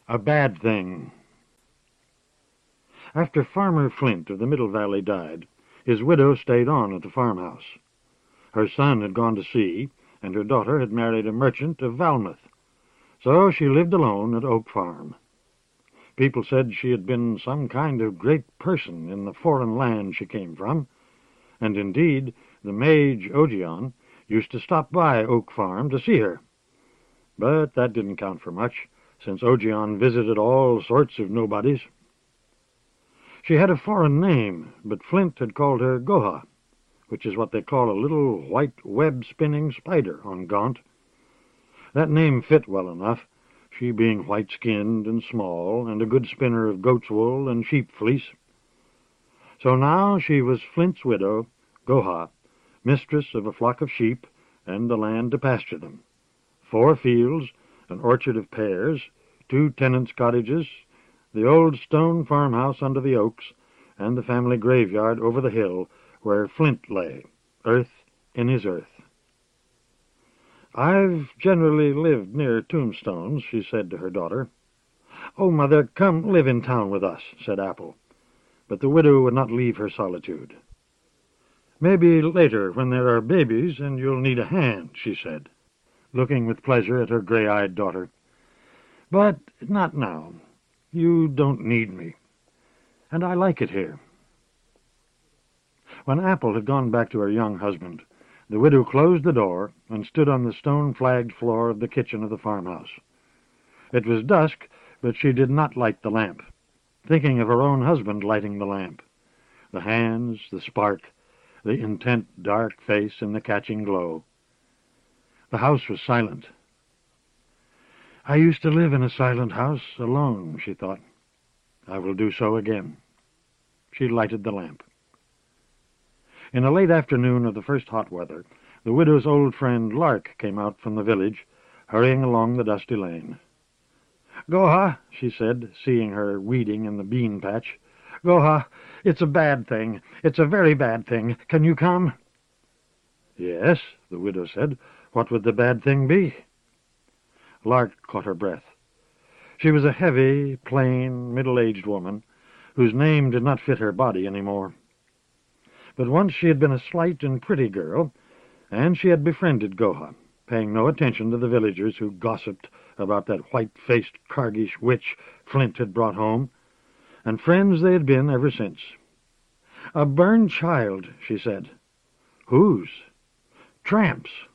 A bad thing. After Farmer Flint of the Middle Valley died, his widow stayed on at the farmhouse. Her son had gone to sea, and her daughter had married a merchant of Valmouth, so she lived alone at Oak Farm. People said she had been some kind of great person in the foreign land she came from, and indeed the mage Ogion used to stop by Oak Farm to see her. But that didn't count for much, since Ogion visited all sorts of nobodies. She had a foreign name, but Flint had called her Goha, which is what they call a little white web-spinning spider on Gaunt. That name fit well enough, she being white-skinned and small, and a good spinner of goat's wool and sheep fleece. So now she was Flint's widow, Goha, mistress of a flock of sheep and the land to pasture them, 4 fields, an orchard of pears, 2 tenants' cottages, the old stone farmhouse under the oaks, and the family graveyard over the hill where Flint lay, earth in his earth. "I've generally lived near tombstones," she said to her daughter. "Oh, Mother, come live in town with us," said Apple. But the widow would not leave her solitude. "Maybe later, when there are babies, and you'll need a hand," she said, looking with pleasure at her gray-eyed daughter. "But not now. You don't need me. And I like it here." When Apple had gone back to her young husband, the widow closed the door and stood on the stone-flagged floor of the kitchen of the farmhouse. It was dusk, but she did not light the lamp, thinking of her own husband lighting the lamp. The hands, the spark, the intent dark face in the catching glow. The house was silent. "I used to live in a silent house, alone," she thought. "I will do so again." She lighted the lamp. In a late afternoon of the first hot weather, the widow's old friend Lark came out from the village, hurrying along the dusty lane. "Goha," she said, seeing her weeding in the bean patch. "Goha, it's a bad thing. It's a very bad thing. Can you come?" "Yes," the widow said. "What would the bad thing be?" Lark caught her breath. She was a heavy, plain, middle-aged woman, whose name did not fit her body any more. But once she had been a slight and pretty girl, and she had befriended Goha, paying no attention to the villagers who gossiped about that white-faced Kargish witch Flint had brought home, and friends they had been ever since. "A burned child," she said. "Whose?" "Tramps."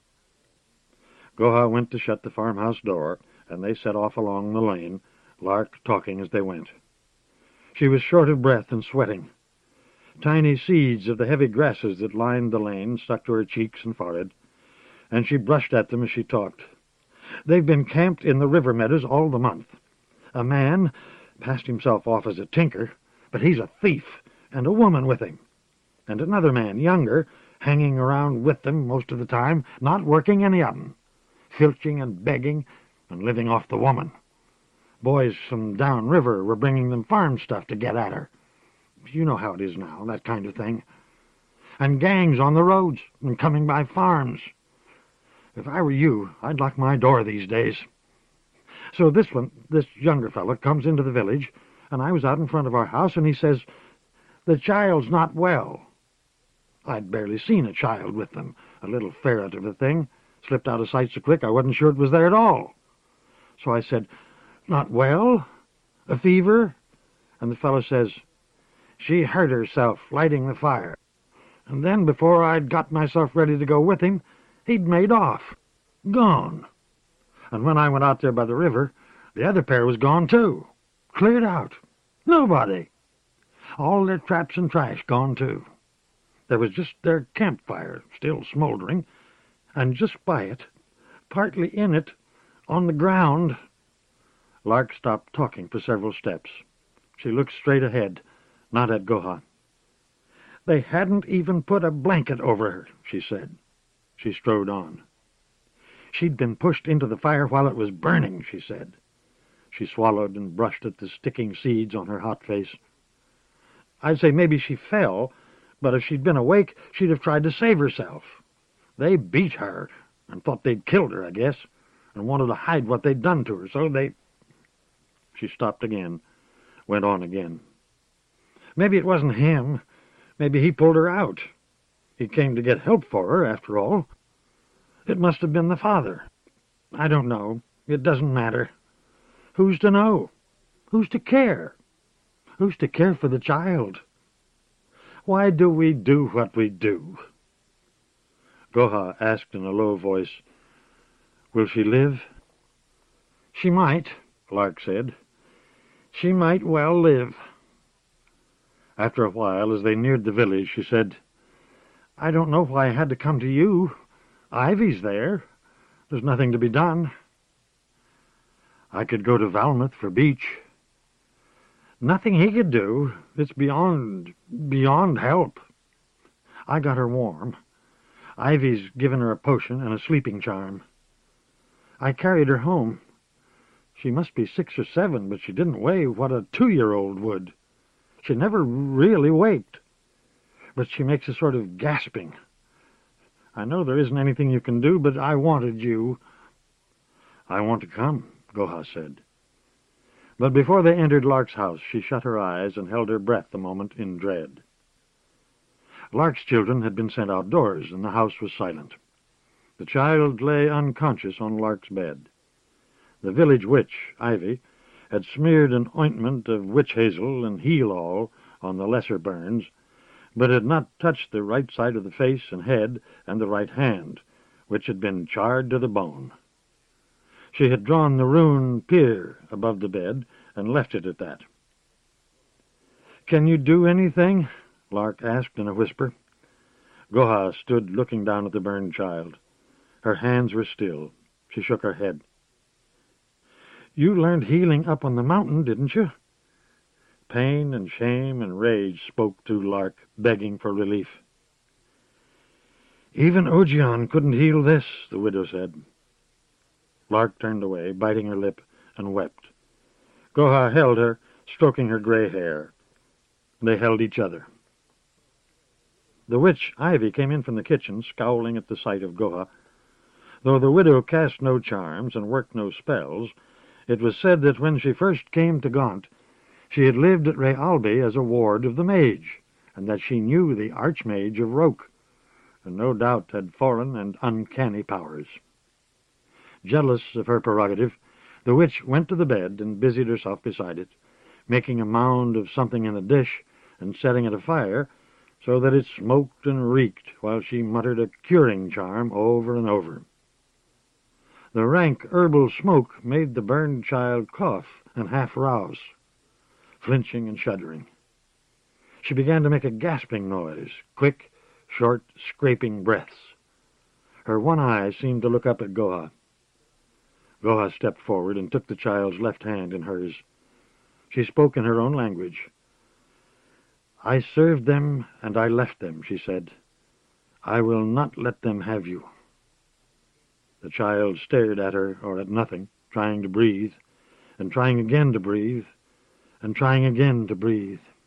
Goha went to shut the farmhouse door, and they set off along the lane, Lark talking as they went. She was short of breath and sweating. Tiny seeds of the heavy grasses that lined the lane stuck to her cheeks and forehead, and she brushed at them as she talked. "They've been camped in the river meadows all the month. A man passed himself off as a tinker, but he's a thief, and a woman with him. And another man, younger, hanging around with them most of the time, not working any of 'em, filching and begging and living off the woman. Boys from down river were bringing them farm stuff to get at her. You know how it is now, that kind of thing. And gangs on the roads and coming by farms. If I were you, I'd lock my door these days. So this younger fellow, comes into the village, and I was out in front of our house, and he says, 'The child's not well.' I'd barely seen a child with them, a little ferret of a thing, slipped out of sight so quick I wasn't sure it was there at all. So I said, 'Not well? A fever?' And the fellow says, 'She hurt herself lighting the fire.' And then, before I'd got myself ready to go with him, he'd made off. Gone. And when I went out there by the river, the other pair was gone too. Cleared out. Nobody. All their traps and trash gone too. There was just their campfire still smoldering, and just by it, partly in it, on the ground—" Lark stopped talking for several steps. She looked straight ahead, not at Goha. "They hadn't even put a blanket over her," she said. She strode on. "She'd been pushed into the fire while it was burning," she said. She swallowed and brushed at the sticking seeds on her hot face. "I'd say maybe she fell, but if she'd been awake, she'd have tried to save herself. They beat her and thought they'd killed her, I guess, and wanted to hide what they'd done to her, so they—" She stopped again, went on again. Maybe it wasn't him. Maybe he pulled her out. He came to get help for her, after all. It must have been the father. I don't know. It doesn't matter. Who's to know? Who's to care? Who's to care for the child? Why do we do what we do? Goha asked in a low voice, "Will she live?" "She might," Lark said. "She might well live." After a while, as they neared the village, she said, "I don't know why I had to come to you. Ivy's there. There's nothing to be done." "I could go to Valmouth for Beach." "Nothing he could do. It's beyond help. I got her warm. Ivy's given her a potion and a sleeping charm. I carried her home. She must be 6 or 7, but she didn't weigh what a 2-year-old would. She never really waked, but she makes a sort of gasping. I know there isn't anything you can do, but I wanted you." "I want to come," Goha said. But before they entered Lark's house, she shut her eyes and held her breath a moment in dread. Lark's children had been sent outdoors, and the house was silent. The child lay unconscious on Lark's bed. The village witch, Ivy, had smeared an ointment of witch hazel and heel-all on the lesser burns, but had not touched the right side of the face and head and the right hand, which had been charred to the bone. She had drawn the rune Pyr above the bed and left it at that. "Can you do anything?" Lark asked in a whisper. Goha stood looking down at the burned child. Her hands were still. She shook her head. "You learned healing up on the mountain, didn't you?" Pain and shame and rage spoke through Lark, begging for relief. "Even Ogion couldn't heal this," the widow said. Lark turned away, biting her lip, and wept. Goha held her, stroking her gray hair. They held each other. The witch Ivy came in from the kitchen, scowling at the sight of Goha. Though the widow cast no charms and worked no spells, it was said that when she first came to Gaunt, she had lived at Rayalby as a ward of the mage, and that she knew the archmage of Roke, and no doubt had foreign and uncanny powers. Jealous of her prerogative, the witch went to the bed and busied herself beside it, making a mound of something in a dish and setting it afire so that it smoked and reeked while she muttered a curing charm over and over. The rank herbal smoke made the burned child cough and half rouse, flinching and shuddering. She began to make a gasping noise, quick, short, scraping breaths. Her one eye seemed to look up at Goha. Goha stepped forward and took the child's left hand in hers. She spoke in her own language. "I served them and I left them," she said. "I will not let them have you." The child stared at her or at nothing, trying to breathe, and trying again to breathe, and trying again to breathe.